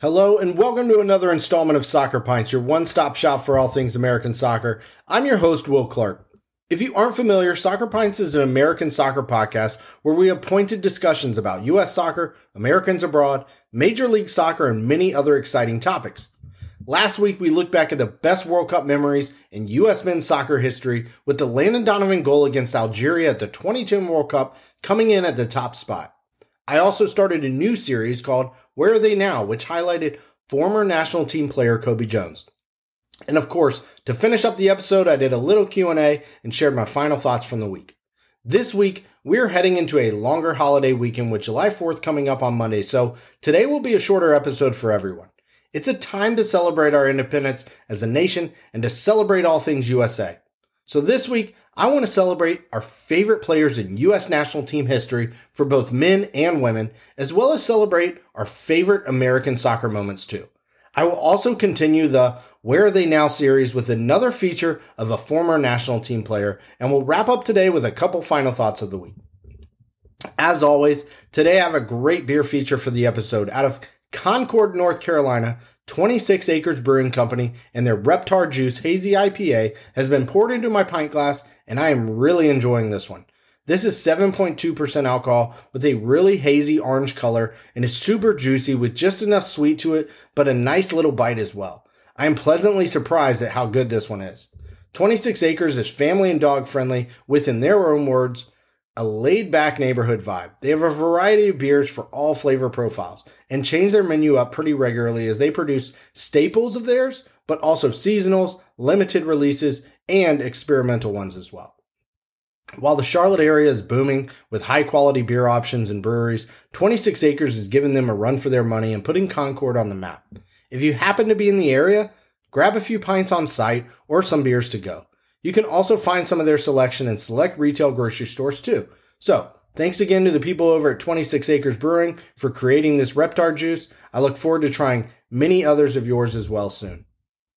Hello and welcome to another installment of Soccer Pints, your one-stop shop for all things American soccer. I'm your host, Will Clark. If you aren't familiar, Soccer Pints is an American soccer podcast where we have pointed discussions about U.S. soccer, Americans abroad, Major League Soccer, and many other exciting topics. Last week, we looked back at the best World Cup memories in U.S. men's soccer history with the Landon Donovan goal against Algeria at the 2010 World Cup coming in at the top spot. I also started a new series called Where Are They Now?, which highlighted former national team player Cobi Jones. And of course, to finish up the episode, I did a little Q&A and shared my final thoughts from the week. This week, we're heading into a longer holiday weekend with July 4th coming up on Monday, so today will be a shorter episode for everyone. It's a time to celebrate our independence as a nation and to celebrate all things USA. So this week, I want to celebrate our favorite players in U.S. national team history for both men and women, as well as celebrate our favorite American soccer moments too. I will also continue the Where Are They Now series with another feature of a former national team player, and we'll wrap up today with a couple final thoughts of the week. As always, today I have a great beer feature for the episode out of Concord, North Carolina. 26 Acres Brewing Company and their Reptar Juice Hazy IPA has been poured into my pint glass, and I am really enjoying this one. This is 7.2% alcohol with a really hazy orange color and is super juicy with just enough sweet to it, but a nice little bite as well. I am pleasantly surprised at how good this one is. 26 Acres is family and dog friendly with, in their own words, a laid-back neighborhood vibe. They have a variety of beers for all flavor profiles and change their menu up pretty regularly as they produce staples of theirs, but also seasonals, limited releases, and experimental ones as well. While the Charlotte area is booming with high-quality beer options and breweries, 26 Acres is giving them a run for their money and putting Concord on the map. If you happen to be in the area, grab a few pints on site or some beers to go. You can also find some of their selection in select retail grocery stores too. So, thanks again to the people over at 26 Acres Brewing for creating this Reptar juice. I look forward to trying many others of yours as well soon.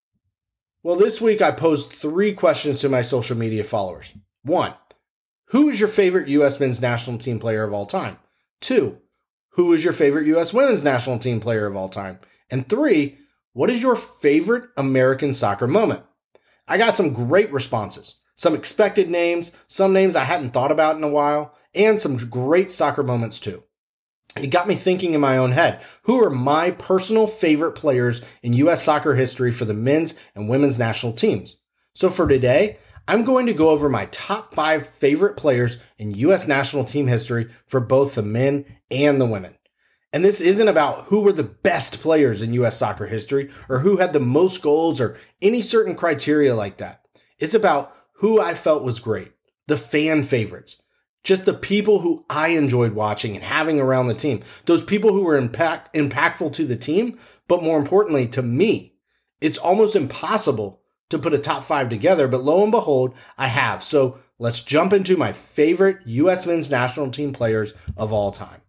Well, this week I posed 3 questions to my social media followers. 1. Who is your favorite U.S. men's national team player of all time? 2. Who is your favorite U.S. women's national team player of all time? And 3. What is your favorite American soccer moment? I got some great responses, some expected names, some names I hadn't thought about in a while, and some great soccer moments too. It got me thinking in my own head, who are my personal favorite players in U.S. soccer history for the men's and women's national teams? So for today, I'm going to go over my top 5 favorite players in U.S. national team history for both the men and the women. And this isn't about who were the best players in U.S. soccer history or who had the most goals or any certain criteria like that. It's about who I felt was great, the fan favorites, just the people who I enjoyed watching and having around the team, those people who were impactful to the team, but more importantly to me. It's almost impossible to put a top 5 together, but lo and behold, I have. So let's jump into my favorite U.S. men's national team players of all time.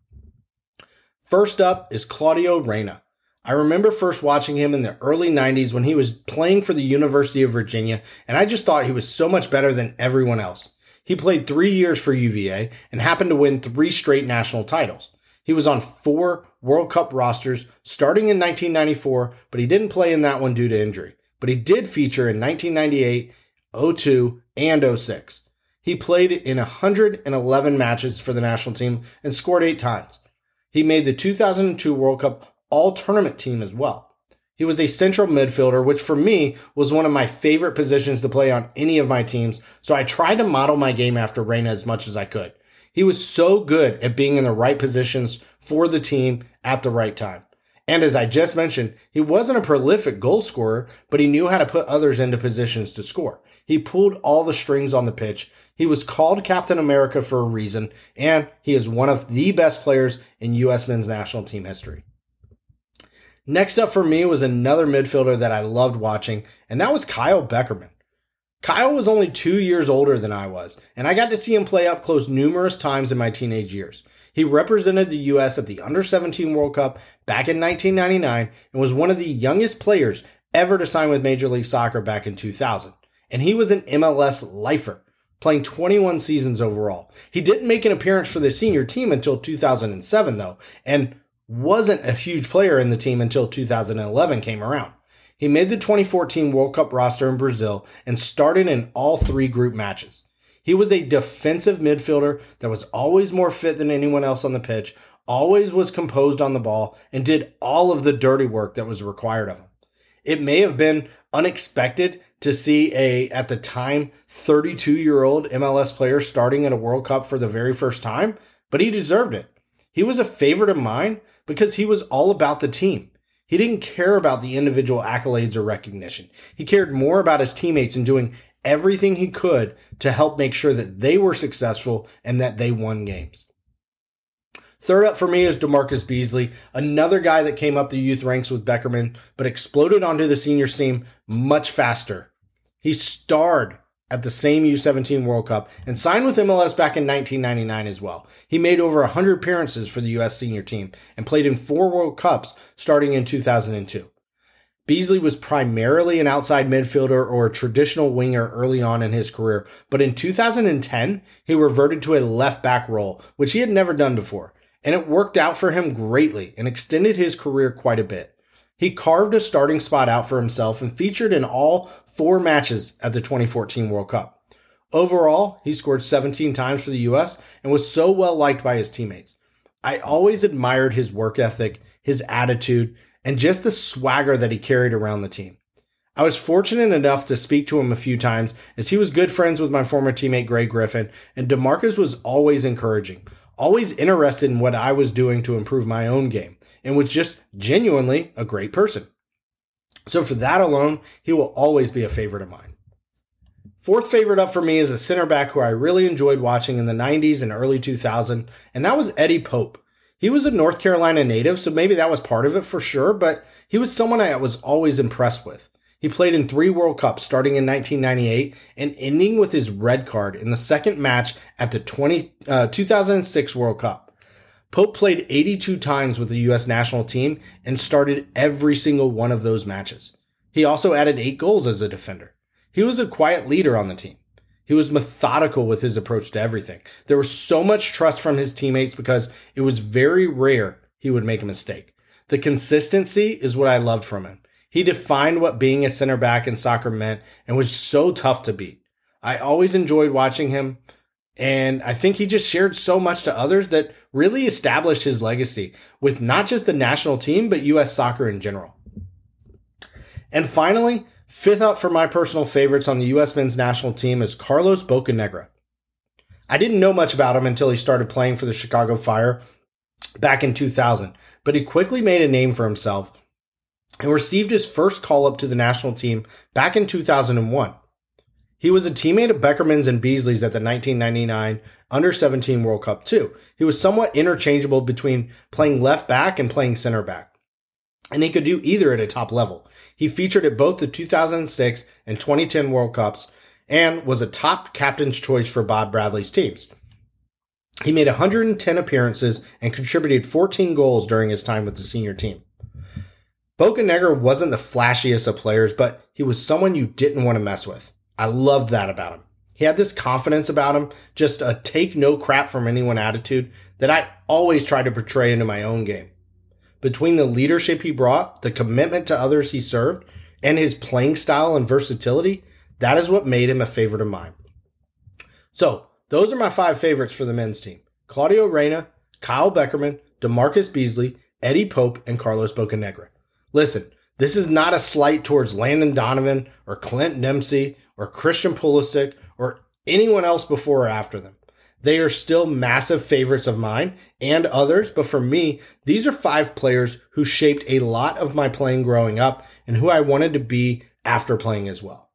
First up is Claudio Reyna. I remember first watching him in the early 90s when he was playing for the University of Virginia, and I just thought he was so much better than everyone else. He played 3 years for UVA and happened to win 3 straight national titles. He was on 4 World Cup rosters starting in 1994, but he didn't play in that one due to injury. But he did feature in 1998, 02, and 06. He played in 111 matches for the national team and scored 8 times. He made the 2002 World Cup all-tournament team as well. He was a central midfielder, which for me was one of my favorite positions to play on any of my teams, so I tried to model my game after Reyna as much as I could. He was so good at being in the right positions for the team at the right time. And as I just mentioned, he wasn't a prolific goal scorer, but he knew how to put others into positions to score. He pulled all the strings on the pitch. He was called Captain America for a reason, and he is one of the best players in U.S. men's national team history. Next up for me was another midfielder that I loved watching, and that was Kyle Beckerman. Kyle was only 2 years older than I was, and I got to see him play up close numerous times in my teenage years. He represented the U.S. at the Under-17 World Cup back in 1999 and was one of the youngest players ever to sign with Major League Soccer back in 2000. And he was an MLS lifer, playing 21 seasons overall. He didn't make an appearance for the senior team until 2007, though, and wasn't a huge player in the team until 2011 came around. He made the 2014 World Cup roster in Brazil and started in all 3 group matches. He was a defensive midfielder that was always more fit than anyone else on the pitch, always was composed on the ball, and did all of the dirty work that was required of him. It may have been unexpected to see at the time, 32-year-old MLS player starting at a World Cup for the very first time, but he deserved it. He was a favorite of mine because he was all about the team. He didn't care about the individual accolades or recognition. He cared more about his teammates and doing everything he could to help make sure that they were successful and that they won games. Third up for me is DaMarcus Beasley, another guy that came up the youth ranks with Beckerman, but exploded onto the senior team much faster. He starred at the same U17 World Cup and signed with MLS back in 1999 as well. He made over 100 appearances for the U.S. senior team and played in 4 World Cups starting in 2002. Beasley was primarily an outside midfielder or a traditional winger early on in his career, but in 2010, he reverted to a left back role, which he had never done before, and it worked out for him greatly and extended his career quite a bit. He carved a starting spot out for himself and featured in all 4 matches at the 2014 World Cup. Overall, he scored 17 times for the U.S. and was so well liked by his teammates. I always admired his work ethic, his attitude, and just the swagger that he carried around the team. I was fortunate enough to speak to him a few times as he was good friends with my former teammate Greg Griffin, and DaMarcus was always encouraging, always interested in what I was doing to improve my own game, and was just genuinely a great person. So for that alone, he will always be a favorite of mine. Fourth favorite up for me is a center back who I really enjoyed watching in the 90s and early 2000s, and that was Eddie Pope. He was a North Carolina native, so maybe that was part of it for sure, but he was someone I was always impressed with. He played in 3 World Cups starting in 1998 and ending with his red card in the second match at the 2006 World Cup. Pope played 82 times with the U.S. national team and started every single one of those matches. He also added 8 goals as a defender. He was a quiet leader on the team. He was methodical with his approach to everything. There was so much trust from his teammates because it was very rare he would make a mistake. The consistency is what I loved from him. He defined what being a center back in soccer meant and was so tough to beat. I always enjoyed watching him, and I think he just shared so much to others that really established his legacy with not just the national team, but U.S. soccer in general. And finally, fifth up for my personal favorites on the U.S. men's national team is Carlos Bocanegra. I didn't know much about him until he started playing for the Chicago Fire back in 2000, but he quickly made a name for himself and received his first call-up to the national team back in 2001. He was a teammate of Beckerman's and Beasley's at the 1999 Under-17 World Cup too. He was somewhat interchangeable between playing left back and playing center back, and he could do either at a top level. He featured at both the 2006 and 2010 World Cups and was a top captain's choice for Bob Bradley's teams. He made 110 appearances and contributed 14 goals during his time with the senior team. Bocanegra wasn't the flashiest of players, but he was someone you didn't want to mess with. I loved that about him. He had this confidence about him, just a take no crap from anyone attitude that I always try to portray into my own game. Between the leadership he brought, the commitment to others he served, and his playing style and versatility, that is what made him a favorite of mine. So, those are my 5 favorites for the men's team. Claudio Reyna, Kyle Beckerman, DaMarcus Beasley, Eddie Pope, and Carlos Bocanegra. Listen, this is not a slight towards Landon Donovan or Clint Dempsey or Christian Pulisic or anyone else before or after them. They are still massive favorites of mine and others, but for me, these are 5 players who shaped a lot of my playing growing up and who I wanted to be after playing as well.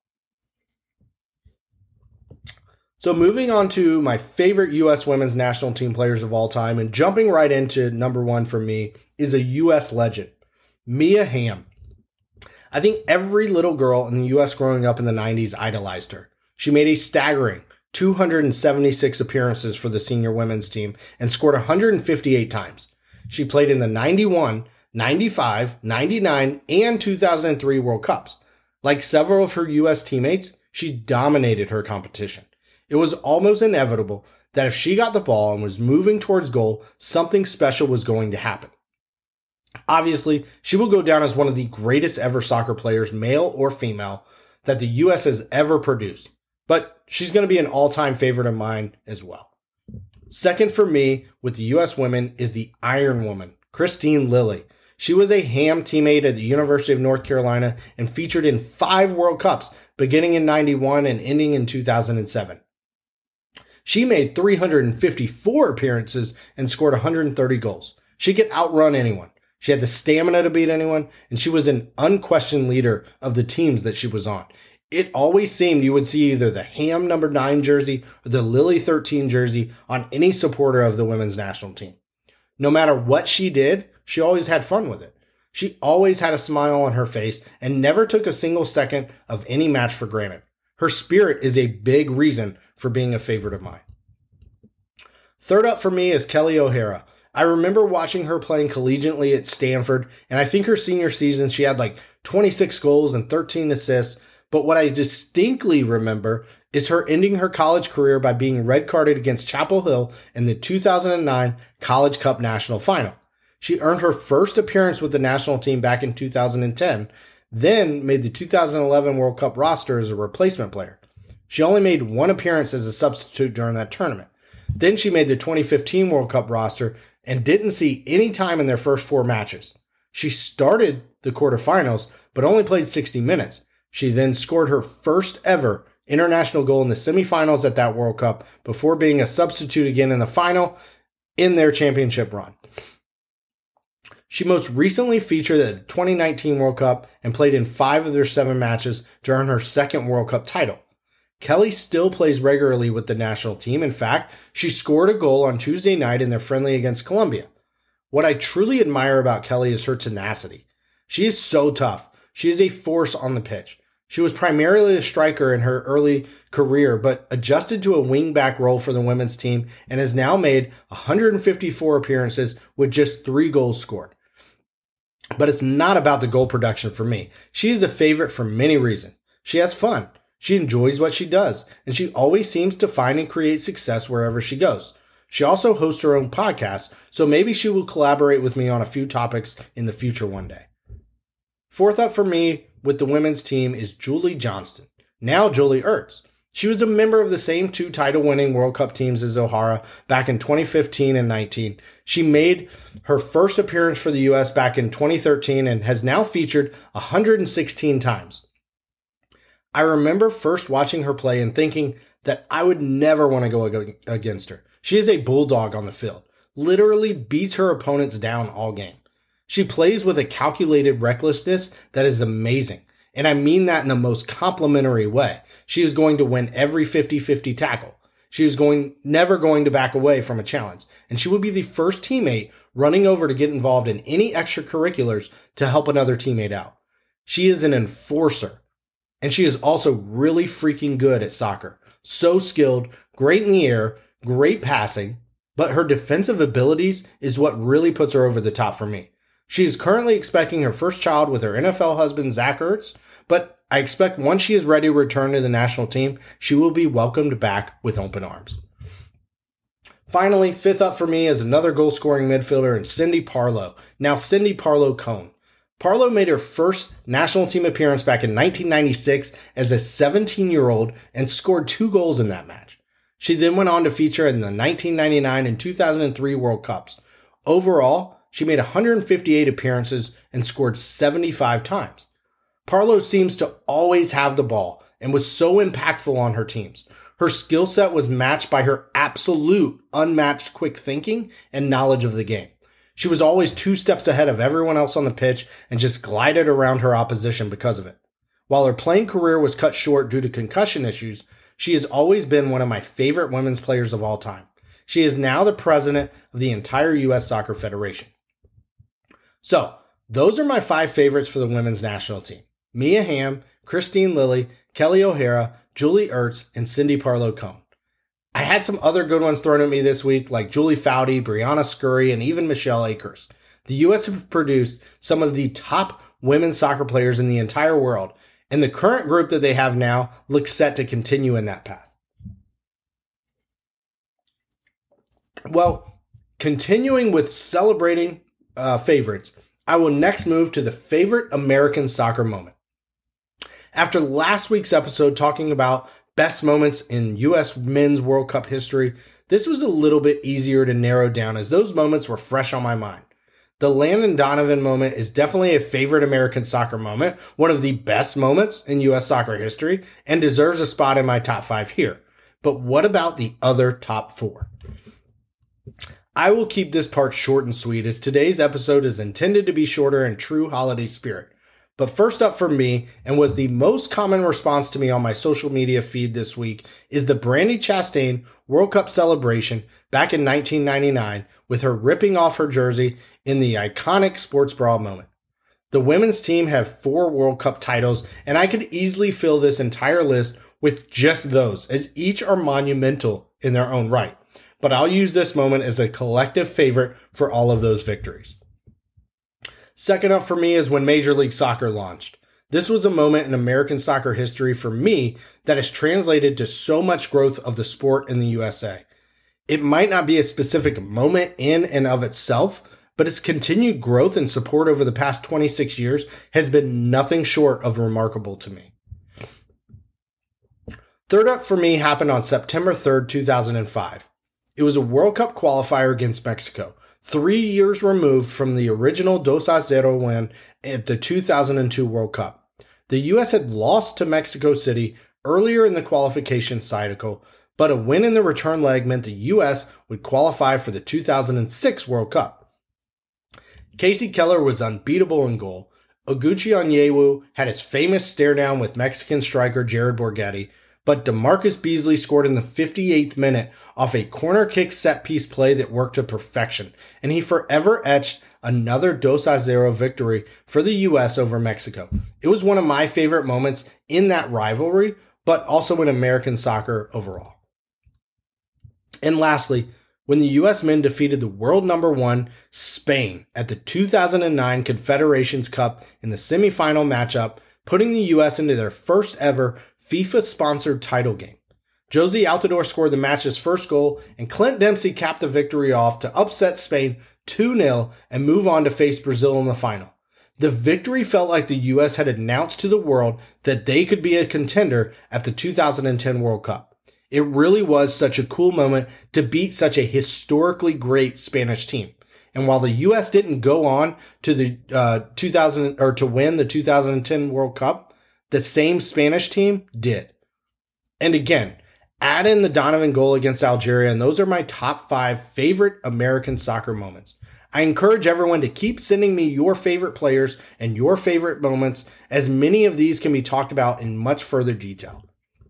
So moving on to my favorite U.S. women's national team players of all time, and jumping right into number 1 for me is a U.S. legend, Mia Hamm. I think every little girl in the U.S. growing up in the 90s idolized her. She made a staggering 276 appearances for the senior women's team and scored 158 times. She played in the 91, 95, 99, and 2003 World Cups. Like several of her U.S. teammates, she dominated her competition. It was almost inevitable that if she got the ball and was moving towards goal, something special was going to happen. Obviously, she will go down as one of the greatest ever soccer players, male or female, that the U.S. has ever produced. But she's going to be an all-time favorite of mine as well. Second for me with the U.S. women is the Iron Woman, Kristine Lilly. She was a Ham teammate at the University of North Carolina and featured in 5 World Cups, beginning in 91 and ending in 2007. She made 354 appearances and scored 130 goals. She could outrun anyone. She had the stamina to beat anyone, and she was an unquestioned leader of the teams that she was on. It always seemed you would see either the Ham number 9 jersey or the Lilly 13 jersey on any supporter of the women's national team. No matter what she did, she always had fun with it. She always had a smile on her face and never took a single second of any match for granted. Her spirit is a big reason for being a favorite of mine. Third up for me is Kelly O'Hara. I remember watching her playing collegiately at Stanford, and I think her senior season she had like 26 goals and 13 assists, but what I distinctly remember is her ending her college career by being red carded against Chapel Hill in the 2009 College Cup National Final. She earned her first appearance with the national team back in 2010, then made the 2011 World Cup roster as a replacement player. She only made 1 appearance as a substitute during that tournament. Then she made the 2015 World Cup roster and didn't see any time in their first 4 matches. She started the quarterfinals, but only played 60 minutes. She then scored her first ever international goal in the semifinals at that World Cup before being a substitute again in the final in their championship run. She most recently featured at the 2019 World Cup and played in 5 of their 7 matches to earn her second World Cup title. Kelly still plays regularly with the national team. In fact, she scored a goal on Tuesday night in their friendly against Colombia. What I truly admire about Kelly is her tenacity. She is so tough. She is a force on the pitch. She was primarily a striker in her early career, but adjusted to a wing-back role for the women's team and has now made 154 appearances with just 3 goals scored. But it's not about the goal production for me. She is a favorite for many reasons. She has fun. She enjoys what she does, and she always seems to find and create success wherever she goes. She also hosts her own podcast, so maybe she will collaborate with me on a few topics in the future one day. Fourth up for me with the women's team is Julie Johnston, now Julie Ertz. She was a member of the same 2 title-winning World Cup teams as O'Hara back in 2015 and 19. She made her first appearance for the U.S. back in 2013 and has now featured 116 times. I remember first watching her play and thinking that I would never want to go against her. She is a bulldog on the field, literally beats her opponents down all game. She plays with a calculated recklessness that is amazing, and I mean that in the most complimentary way. She is going to win every 50-50 tackle. She is never going to back away from a challenge, and she will be the first teammate running over to get involved in any extracurriculars to help another teammate out. She is an enforcer. And she is also really freaking good at soccer. So skilled, great in the air, great passing, but her defensive abilities is what really puts her over the top for me. She is currently expecting her first child with her NFL husband, Zach Ertz, but I expect once she is ready to return to the national team, she will be welcomed back with open arms. Finally, fifth up for me is another goal-scoring midfielder in Cindy Parlow, now Cindy Parlow-Cone. Parlow made her first national team appearance back in 1996 as a 17-year-old and scored 2 goals in that match. She then went on to feature in the 1999 and 2003 World Cups. Overall, she made 158 appearances and scored 75 times. Parlow seems to always have the ball and was so impactful on her teams. Her skill set was matched by her absolute unmatched quick thinking and knowledge of the game. She was always 2 steps ahead of everyone else on the pitch and just glided around her opposition because of it. While her playing career was cut short due to concussion issues, she has always been one of my favorite women's players of all time. She is now the president of the entire U.S. Soccer Federation. So, those are my 5 favorites for the women's national team. Mia Hamm, Kristine Lilly, Kelly O'Hara, Julie Ertz, and Cindy Parlow-Cone. I had some other good ones thrown at me this week, like Julie Foudy, Brianna Scurry, and even Michelle Akers. The U.S. have produced some of the top women's soccer players in the entire world, and the current group that they have now looks set to continue in that path. Well, continuing with celebrating favorites, I will next move to the favorite American soccer moment. After last week's episode talking about best moments in U.S. Men's World Cup history, this was a little bit easier to narrow down as those moments were fresh on my mind. The Landon Donovan moment is definitely a favorite American soccer moment, one of the best moments in U.S. soccer history, and deserves a spot in my top 5 here. But what about the other top 4? I will keep this part short and sweet as today's episode is intended to be shorter in true holiday spirit. But first up for me, and was the most common response to me on my social media feed this week, is the Brandi Chastain World Cup celebration back in 1999 with her ripping off her jersey in the iconic sports bra moment. The women's team have 4 World Cup titles, and I could easily fill this entire list with just those, as each are monumental in their own right. But I'll use this moment as a collective favorite for all of those victories. Second up for me is when Major League Soccer launched. This was a moment in American soccer history for me that has translated to so much growth of the sport in the USA. It might not be a specific moment in and of itself, but its continued growth and support over the past 26 years has been nothing short of remarkable to me. Third up for me happened on September 3rd, 2005. It was a World Cup qualifier against Mexico, 3 years removed from the original 2-0 win at the 2002 World Cup. The U.S. had lost to Mexico City earlier in the qualification cycle, but a win in the return leg meant the U.S. would qualify for the 2006 World Cup. Kasey Keller was unbeatable in goal. Oguchi Onyewu had his famous stare down with Mexican striker Jared Borghetti, but DeMarcus Beasley scored in the 58th minute off a corner kick set piece play that worked to perfection, and he forever etched another 2-0 victory for the U.S. over Mexico. It was one of my favorite moments in that rivalry, but also in American soccer overall. And lastly, when the U.S. men defeated the world number 1 Spain at the 2009 Confederations Cup in the semifinal matchup, putting the U.S. into their first ever FIFA-sponsored title game. Jozy Altidore scored the match's first goal, and Clint Dempsey capped the victory off to upset Spain 2-0 and move on to face Brazil in the final. The victory felt like the U.S. had announced to the world that they could be a contender at the 2010 World Cup. It really was such a cool moment to beat such a historically great Spanish team. And while the U.S. didn't go on to the to win the 2010 World Cup, the same Spanish team did. And again, add in the Donovan goal against Algeria, and those are my top 5 favorite American soccer moments. I encourage everyone to keep sending me your favorite players and your favorite moments, as many of these can be talked about in much further detail.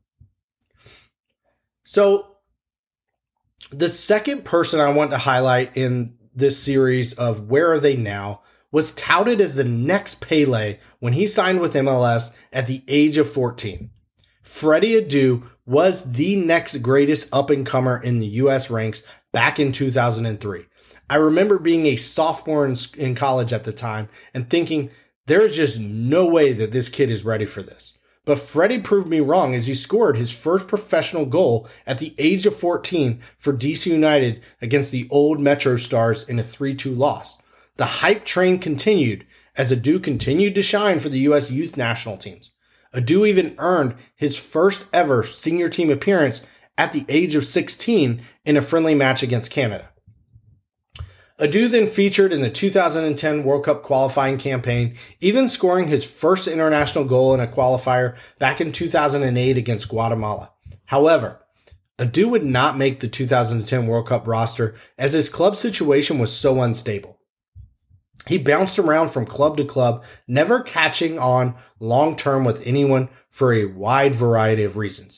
So, the second person I want to highlight in this series of Where Are They Now was touted as the next Pele when he signed with MLS at the age of 14. Freddie Adu was the next greatest up-and-comer in the U.S. ranks back in 2003. I remember being a sophomore in college at the time and thinking, there is just no way that this kid is ready for this. But Freddie proved me wrong as he scored his first professional goal at the age of 14 for DC United against the old Metro Stars in a 3-2 loss. The hype train continued as Adu continued to shine for the U.S. youth national teams. Adu even earned his first ever senior team appearance at the age of 16 in a friendly match against Canada. Adu then featured in the 2010 World Cup qualifying campaign, even scoring his first international goal in a qualifier back in 2008 against Guatemala. However, Adu would not make the 2010 World Cup roster as his club situation was so unstable. He bounced around from club to club, never catching on long-term with anyone for a wide variety of reasons.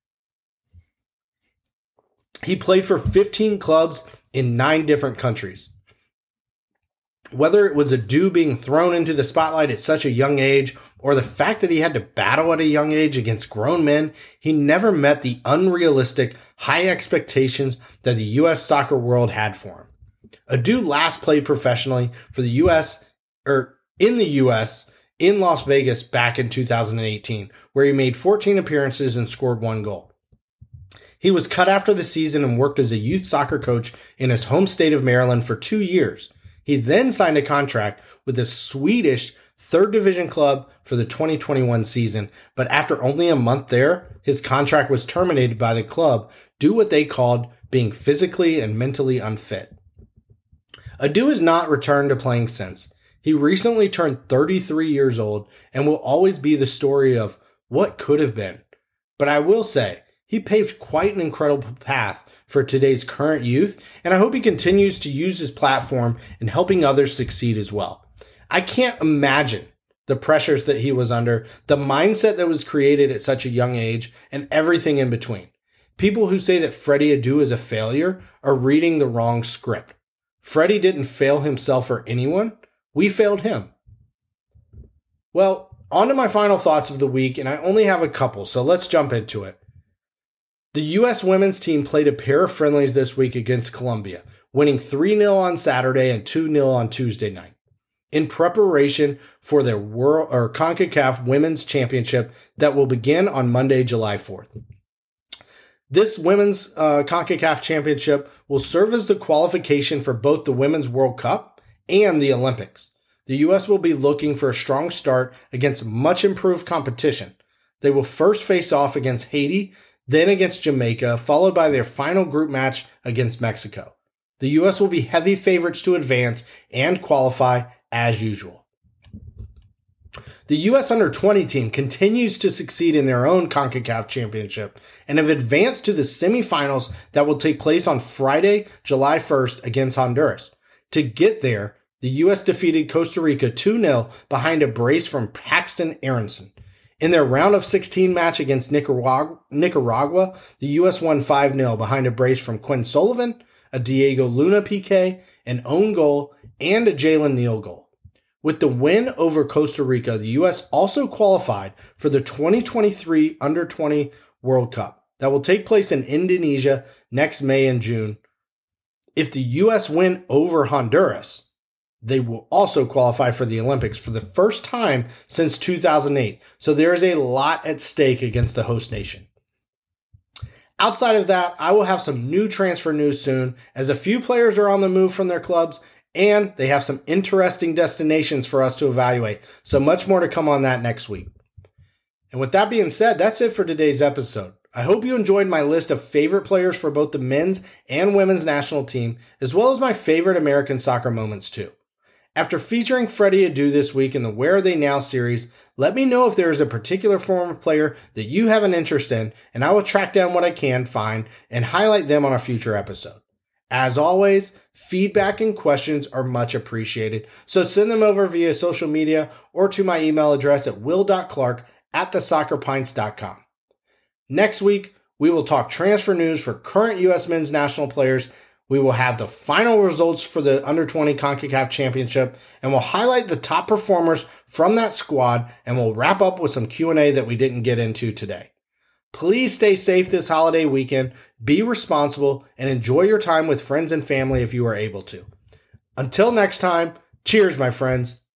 He played for 15 clubs in 9 different countries. Whether it was Adu being thrown into the spotlight at such a young age, or the fact that he had to battle at a young age against grown men, he never met the unrealistic, high expectations that the U.S. soccer world had for him. Adu last played professionally for the U.S. in Las Vegas back in 2018, where he made 14 appearances and scored 1 goal. He was cut after the season and worked as a youth soccer coach in his home state of Maryland for 2 years. He then signed a contract with the Swedish third division club for the 2021 season, but after only a month there, his contract was terminated by the club due to what they called being physically and mentally unfit. Adu has not returned to playing since. He recently turned 33 years old and will always be the story of what could have been. But I will say, he paved quite an incredible path for today's current youth, and I hope he continues to use his platform in helping others succeed as well. I can't imagine the pressures that he was under, the mindset that was created at such a young age, and everything in between. People who say that Freddie Adu is a failure are reading the wrong script. Freddie didn't fail himself or anyone. We failed him. Well, on to my final thoughts of the week, and I only have a couple, so let's jump into it. The U.S. women's team played a pair of friendlies this week against Colombia, winning 3-0 on Saturday and 2-0 on Tuesday night, in preparation for their CONCACAF Women's Championship that will begin on Monday, July 4th. This Women's CONCACAF Championship will serve as the qualification for both the Women's World Cup and the Olympics. The U.S. will be looking for a strong start against much improved competition. They will first face off against Haiti, then against Jamaica, followed by their final group match against Mexico. The U.S. will be heavy favorites to advance and qualify as usual. The U.S. Under-20 team continues to succeed in their own CONCACAF Championship and have advanced to the semifinals that will take place on Friday, July 1st against Honduras. To get there, the U.S. defeated Costa Rica 2-0 behind a brace from Paxton Aronson. In their round of 16 match against Nicaragua, the U.S. won 5-0 behind a brace from Quinn Sullivan, a Diego Luna PK, an own goal, and a Jalen Neal goal. With the win over Costa Rica, the U.S. also qualified for the 2023 Under-20 World Cup that will take place in Indonesia next May and June. If the U.S. win over Honduras, they will also qualify for the Olympics for the first time since 2008. So there is a lot at stake against the host nation. Outside of that, I will have some new transfer news soon, as a few players are on the move from their clubs, and they have some interesting destinations for us to evaluate. So much more to come on that next week. And with that being said, that's it for today's episode. I hope you enjoyed my list of favorite players for both the men's and women's national team, as well as my favorite American soccer moments too. After featuring Freddie Adu this week in the Where Are They Now series, let me know if there is a particular former player that you have an interest in, and I will track down what I can find and highlight them on a future episode. As always, feedback and questions are much appreciated, so send them over via social media or to my email address at will.clark@thesoccerpints.com. Next week, we will talk transfer news for current U.S. men's national players. We will have the final results for the Under-20 CONCACAF Championship, and we'll highlight the top performers from that squad, and we'll wrap up with some Q&A that we didn't get into today. Please stay safe this holiday weekend, be responsible, and enjoy your time with friends and family if you are able to. Until next time, cheers, my friends.